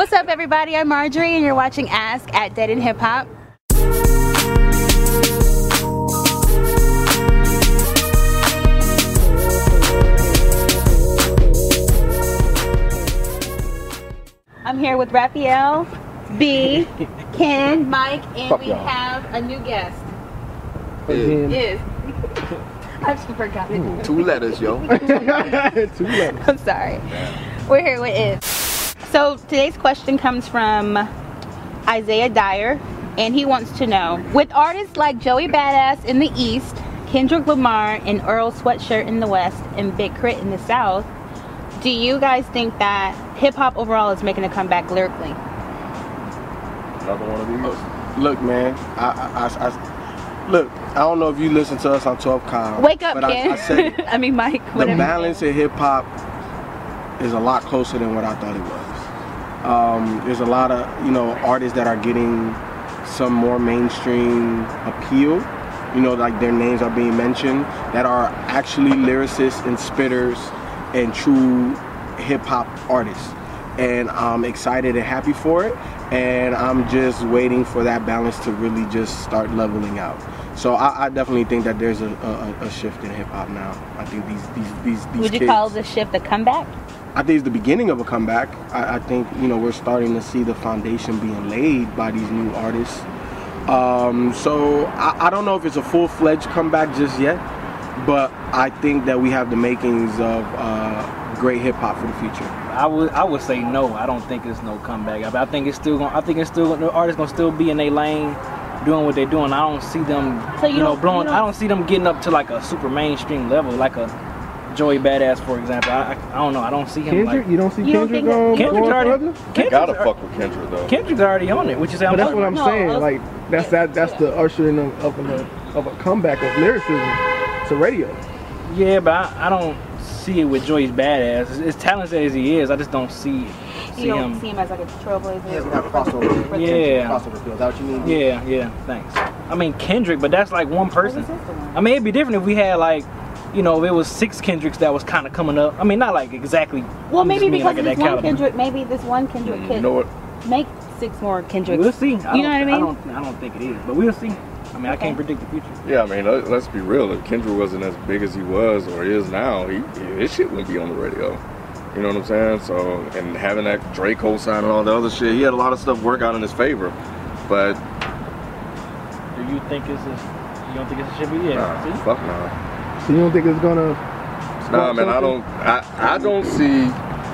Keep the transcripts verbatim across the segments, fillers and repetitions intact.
What's up, everybody? I'm Marjorie, and you're watching Ask at Dead End Hip Hop. I'm here with Raphael, B, Ken, Mike, and Fuck we y'all. have a new guest. Again. Is. I just forgot it. Two letters, yo. Two letters. I'm sorry. We're here with Is. So today's question comes from Isaiah Dyer, and he wants to know, with artists like Joey Badass in the East, Kendrick Lamar and Earl Sweatshirt in the West, and Big Crit in the South, do you guys think that hip-hop overall is making a comeback lyrically? Another one of these. Look, man. I, I, I, I, look. I don't know if you listen to us on twelve Kyle. Wake up, but Ken. I, I said it. I mean, Mike. The Whatever. balance in hip hop is a lot closer than what I thought it was. Um, there's a lot of you know artists that are getting some more mainstream appeal. You know, like their names are being mentioned that are actually lyricists and spitters and true hip hop artists. And I'm excited and happy for it. And I'm just waiting for that balance to really just start leveling out. So I, I definitely think that there's a, a, a shift in hip hop now. I think these these these, these Would you kids, call this shift a comeback? I think it's the beginning of a comeback. I, I think you know we're starting to see the foundation being laid by these new artists. Um, so I, I don't know if it's a full-fledged comeback just yet, but I think that we have the makings of uh, great hip hop for the future. I would I would say no. I don't think it's no comeback. I, I think it's still going. I think it's still the artists gonna still be in their lane, doing what they're doing. I don't see them, So you you know, don't- blowing. you don't- I don't see them getting up to like a super mainstream level, like a Joey Badass, for example. I, I, I don't know. I don't see him Kendrick, like you don't see You don't Kendrick think that- going Kendrick's going already. further? Kendrick's, Gotta al- fuck with Kendrick though. Kendrick's already on it, which is But that's what I'm No, saying. us- Like that's that that's the ushering of of a, of a comeback of lyricism to radio. Yeah, but I, I don't see it with Joey's Badass. As, as talented as he is, I just don't see see You don't him. see him as like a trailblazer? He hasn't got crossover. Yeah. Crossover feel. Is that what you mean? Yeah, yeah. Thanks. I mean Kendrick, but that's like one person. What was this one? I mean, it'd be different if we had like, you know, if it was six Kendricks that was kind of coming up. I mean, not like exactly. Well, I'm just maybe meaning, because like, of at this that one caliber. Kendrick, maybe this one Kendrick You could know what? make six more Kendricks. We'll see. I You know what I don't- mean? I don't. I don't think it is, but we'll see. I mean, I Okay. can't predict the future. Yeah, I mean, let, let's be real. If Kendrick wasn't as big as he was or is now, he his shit wouldn't be on the radio. You know what I'm saying? So, and having that Drake co-sign and all the other shit, he had a lot of stuff work out in his favor. But Do you think it's a? You don't think it's a should be? Yeah. nah, See? fuck nah. So you don't think it's gonna? Nah, spark man, I something? don't. I I don't see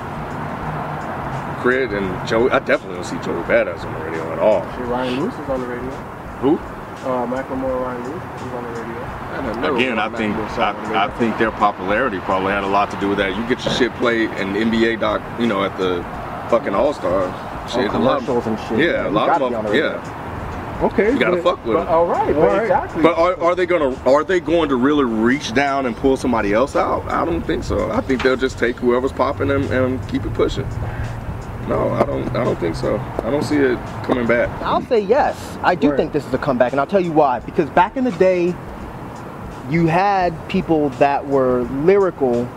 Crit and Joey. I definitely don't see Joey Badass on the radio at all. Shit, Ryan Lewis is on the radio. Who? Uh, Macklemore, Ryan Lewis is on the radio. Again, I think I, I think their popularity probably had a lot to do with that. You get your shit played in the N B A doc, you know, at the fucking All Star shit. On a lot of- commercials and shit. Yeah, a You lot gotta of be on them. the radio. Yeah, Okay, you gotta but- fuck with but- them. All right, All but right. exactly. But are, are they gonna are they going to really reach down and pull somebody else out? I don't think so. I think they'll just take whoever's popping and, and keep it pushing. No, I don't. I don't think so. I don't see it coming back. I'll say yes. I do Right. think this is a comeback, and I'll tell you why. Because back in the day, you had people that were lyrical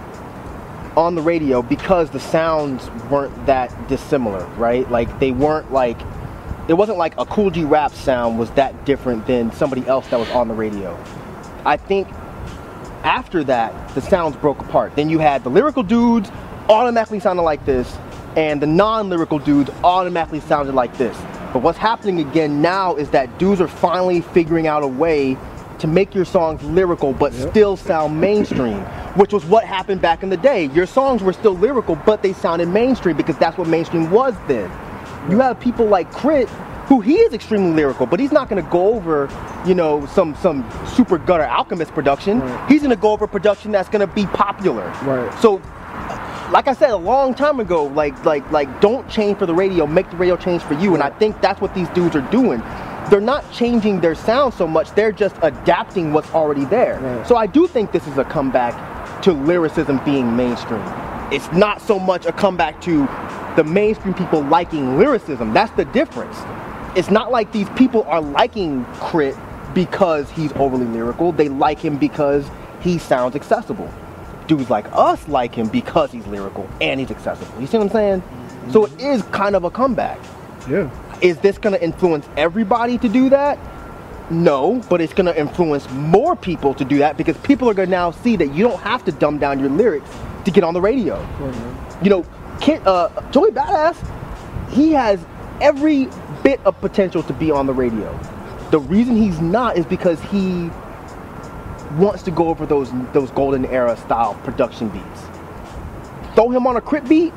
on the radio because the sounds weren't that dissimilar, right? Like they weren't like, it wasn't like a Cool G rap sound was that different than somebody else that was on the radio. I think after that, the sounds broke apart. Then you had the lyrical dudes automatically sounded like this, and the non-lyrical dudes automatically sounded like this. But what's happening again now is that dudes are finally figuring out a way to make your songs lyrical but Yep. still sound mainstream, which was what happened back in the day. Your songs were still lyrical, but they sounded mainstream because that's what mainstream was then. You have people like Crit, who he is extremely lyrical, but he's not going to go over, you know, some some super gutter Alchemist production. Right. He's going to go over production that's going to be popular. Right. So, like I said a long time ago, like like like don't change for the radio, make the radio change for you. And I think that's what these dudes are doing. They're not changing their sound so much, they're just adapting what's already there. Right. So I do think this is a comeback to lyricism being mainstream. It's not so much a comeback to the mainstream people liking lyricism. That's the difference. It's not like these people are liking Crit because he's overly lyrical. They like him because he sounds accessible. Dudes like us like him because he's lyrical and he's accessible. You see what I'm saying? So it is kind of a comeback. Yeah. Is this going to influence everybody to do that? No, but it's going to influence more people to do that because people are going to now see that you don't have to dumb down your lyrics to get on the radio. Mm-hmm. You know, Kid, uh, Joey Badass, he has every bit of potential to be on the radio. The reason he's not is because he wants to go over those those golden era style production beats. Throw him on a Crit beat,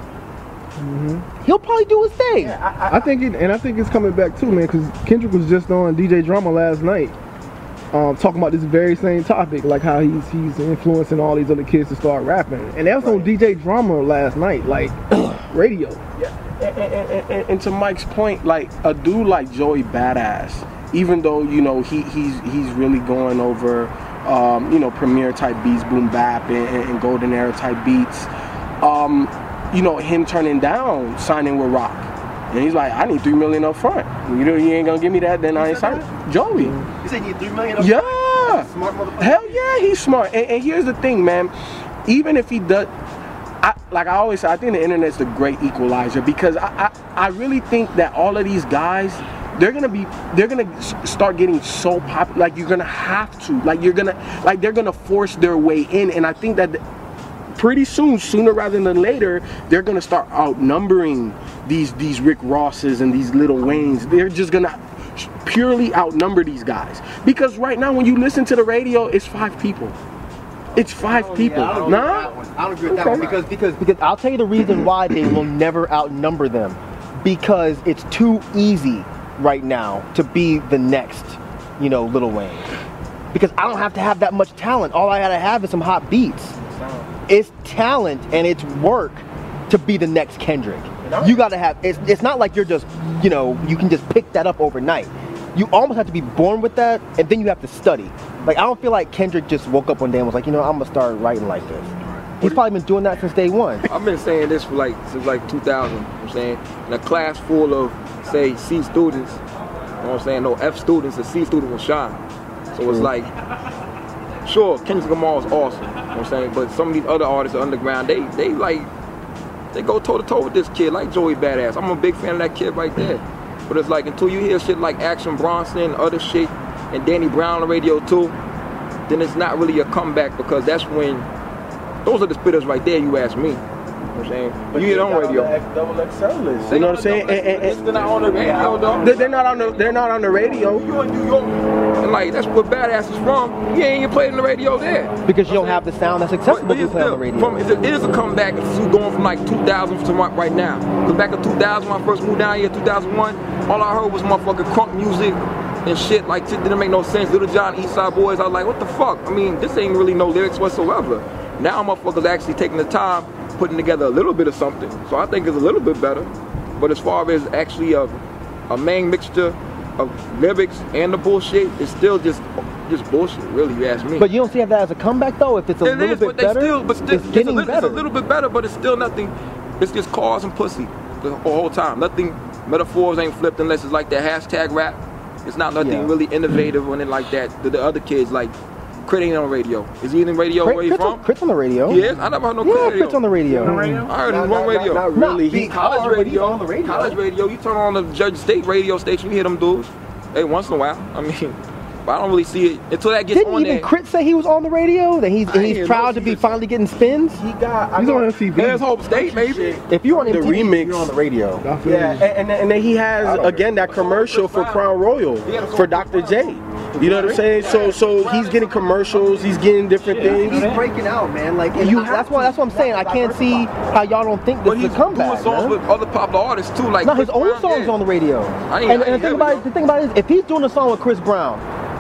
mm-hmm. he'll probably do his thing. Yeah, I, I, I think it, and I think it's coming back too, man. Because Kendrick was just on D J Drama last night, um, talking about this very same topic, like how he's he's influencing all these other kids to start rapping, and that was right. on D J Drama last night, like radio. Yeah, and, and, and, and to Mike's point, like a dude like Joey Badass. Even though, you know, he, he's he's really going over, um, you know, Premier type beats, boom bap, and, and golden era type beats, um, you know, him turning down signing with Rock. And he's like, I need three million up front. You know, you ain't gonna give me that, then I ain't signing. Joey. You said you need three million up yeah. front? Yeah. Smart motherfucker. Hell yeah, he's smart. And, and here's the thing, man. Even if he does, I, like I always say, I think the internet's the great equalizer because I, I, I really think that all of these guys, they're gonna be they're gonna start getting so popular, like you're gonna have to like you're gonna like they're gonna force their way in, and I think that pretty soon, sooner rather than later, they're gonna start outnumbering these these Rick Rosses and these Lil Waynes. They're just gonna purely outnumber these guys because right now when you listen to the radio, it's five people. It's five oh, people. Yeah, I nah? I don't agree with that one because because because I'll tell you the reason why they will never outnumber them, because it's too easy right now to be the next, you know, Lil Wayne. Because I don't have to have that much talent. All I gotta have is some hot beats. It's talent and it's work to be the next Kendrick. You gotta have, it's, it's not like you're just, you know, you can just pick that up overnight. You almost have to be born with that, and then you have to study. Like, I don't feel like Kendrick just woke up one day and was like, you know, I'm gonna start writing like this. He's probably been doing that since day one. I've been saying this for like, since like two thousand, you know what I'm saying? In a class full of, say, C students, you know what I'm saying? No, F students, a C student will shine. So it's like, sure, Kendrick Lamar is awesome, you know what I'm saying? But some of these other artists underground, they, they like, they go toe to toe with this kid, like Joey Badass. I'm a big fan of that kid right there. But it's like, until you hear shit like Action Bronson, other shit, and Danny Brown on the radio too, then it's not really a comeback, because that's when, those are the spitters right there, you ask me. You know what I'm saying? But you hear it on radio. Double X L list. You know what I'm saying? And, and, and, they're not on the radio though. They're not on the. They're not on the radio. You in New York, and like that's where Badass is from. You ain't even played on the radio there. Because you don't have the sound that's accessible but, but to play on the radio. From, it is a comeback. It's going from like two thousand to right now. Because back in two thousand, when I first moved down here, two thousand one, all I heard was motherfucking crunk music and shit. Like shit didn't make no sense. Little John, East Side Boys. I was like, what the fuck? I mean, this ain't really no lyrics whatsoever. Now motherfuckers actually taking the time, putting together a little bit of something. So I think it's a little bit better. But as far as actually a, a main mixture of lyrics and the bullshit, it's still just just bullshit, really, you ask me. But you don't see that as a comeback though? If it's a it little is, bit but they better, still, but still, it's getting it's a, little, better. It's a little bit better, but it's still nothing. It's just cars and pussy the whole time. Nothing, metaphors ain't flipped unless it's like that hashtag rap. It's not nothing Yeah. really innovative or anything like that. The, the other kids, like, Crit ain't on radio. Is he in the radio? Crit, Where he Crit's from? on, Crit's on the radio. He is? I never heard no Crit Yeah, radio. Crit's on the radio. I heard him on radio. Not Not really. big He, College hard, but he's radio. on the radio. College radio. You turn on the Judge State radio station, you hear them dudes. Hey, once in a while. I mean, but I don't really see it until that gets Didn't on even there. Crit say he was on the radio? That he's I ain't he's hear proud no to be shit. finally getting spins? he got. I He's know- on M T V. There's Hope State, maybe. If you're on The M T V, remix. you're on the radio. I feel Yeah, you. and, and, and then he has again that commercial for Crown Royal for Doctor J. You know what I'm saying? So so he's getting commercials, he's getting different things. He's breaking out, man. Like You you, have that's why that's what I'm saying. I can't see how y'all don't think But this he's is a comeback. doing songs man. with other popular artists too, like No, his Chris own Brown, songs yeah. on the radio. I ain't- And, I and ain't the thing hear about it. it, the thing about it is, if he's doing a song with Chris Brown,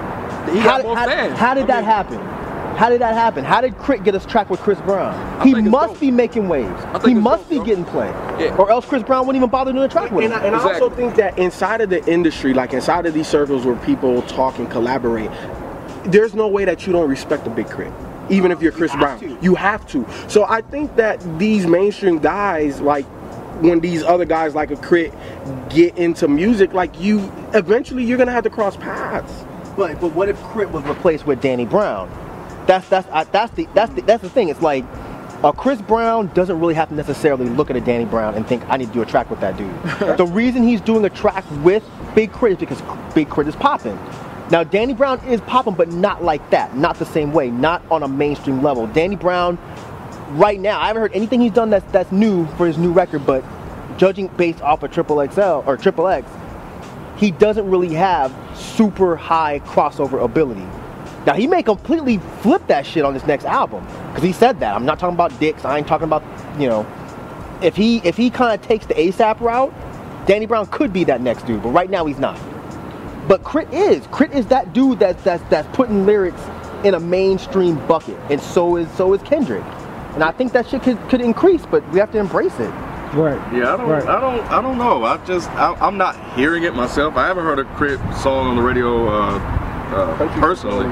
He how, got more how, fans. how did I that mean, happen? How did that happen? How did Crit get us track with Chris Brown? I He think it's must dope. be making waves. think He it's must dope, be bro. getting play. Yeah. Or else Chris Brown wouldn't even bother doing a track with And, him. I, and I also Exactly. think that inside of the industry, like inside of these circles where people talk and collaborate, there's no way that you don't respect a Big Crit. Even if you're Chris Brown, you have to. So I think that these mainstream guys, like when these other guys like a Crit get into music, like you, eventually you're gonna have to cross paths. But but what if Crit was replaced with Danny Brown? That's that's I, that's the that's the that's the thing. It's like Uh, Chris Brown doesn't really have to necessarily look at a Danny Brown and think, I need to do a track with that dude. The reason he's doing a track with Big Crit is because Big Crit is popping. Now, Danny Brown is popping, but not like that. Not the same way. Not on a mainstream level. Danny Brown, right now, I haven't heard anything he's done that's, that's new for his new record, but judging based off of Triple X L or Triple X, he doesn't really have super high crossover ability. Now, he may completely flip that shit on this next album, because he said that. I'm not talking about dicks. I ain't talking about, you know, if he if he kind of takes the ASAP route, Danny Brown could be that next dude, but right now he's not. But Crit is. Crit is that dude that's that's that's putting lyrics in a mainstream bucket, and so is so is Kendrick. And I think that shit could could increase, but we have to embrace it. Right. Yeah, I don't, Right. I don't, I don't know. I just, I, I'm not hearing it myself. I haven't heard a Crit song on the radio uh, uh, personally,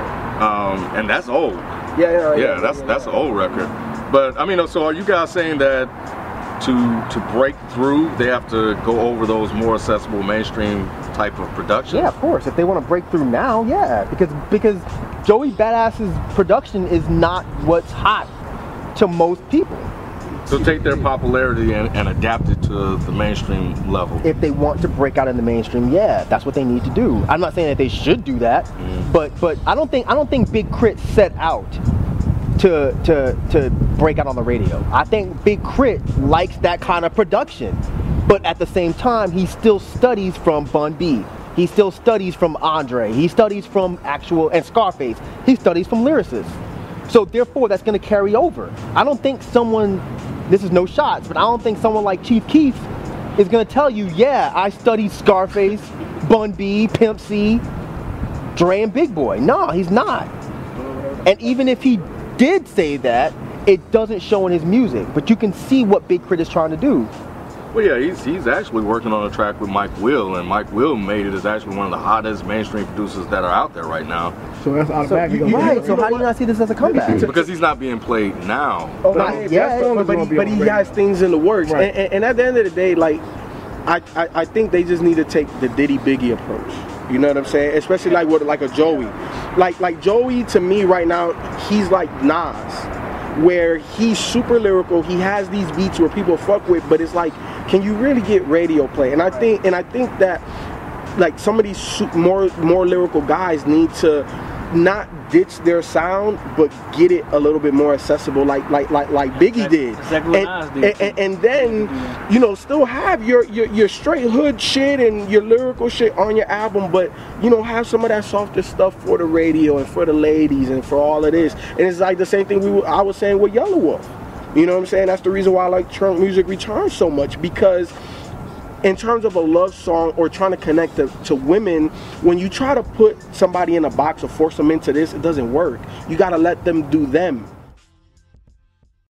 um, and that's old. Yeah, yeah, Yeah, that's that's an old record. But I mean, so are you guys saying that to to break through, they have to go over those more accessible mainstream type of production? Yeah, of course. If they want to break through now, yeah, because because Joey Badass's production is not what's hot to most people. So take their popularity and, and adapt it to the mainstream level. If they want to break out in the mainstream, yeah, that's what they need to do. I'm not saying that they should do that, mm. but but I don't think I don't think Big Crit set out to to to break out on the radio. I think Big Crit likes that kind of production, but at the same time, he still studies from Bun B. He still studies from Andre. He studies from actual and Scarface. He studies from lyricists. So therefore, that's going to carry over. I don't think someone. This is no shots, but I don't think someone like Chief Keef is gonna tell you, yeah, I studied Scarface, Bun B, Pimp C, Dre, and Big Boy. No, he's not. And even if he did say that, it doesn't show in his music. But you can see what Big Crit is trying to do. Well, yeah, he's he's actually working on a track with Mike Will, and Mike Will made it as actually one of the hottest mainstream producers that are out there right now. So that's automatic. So, you, right, so how do you not see this as a comeback? Because he's not being played now. Oh, Not but, yet. but, but he, but he has things in the works. Right. And, and, and at the end of the day, like, I, I, I think they just need to take the Diddy Biggie approach. You know what I'm saying? Especially like with like a Joey. Like like Joey, to me right now, he's like Nas, where he's super lyrical. He has these beats where people fuck with, but it's like, can you really get radio play? And I think and I think that like some of these su- more more lyrical guys need to not ditch their sound, but get it a little bit more accessible, like like like like Biggie did. Exactly what And, Nas did. and, and then, you know, still have your, your your straight hood shit and your lyrical shit on your album, but you know, have some of that softer stuff for the radio and for the ladies and for all of this. And it's like the same thing we were, I was saying with Yellow Wolf. You know what I'm saying? That's the reason why I like Trump Music Returns so much, because in terms of a love song or trying to connect to, to women, when you try to put somebody in a box or force them into this, it doesn't work. You got to let them do them.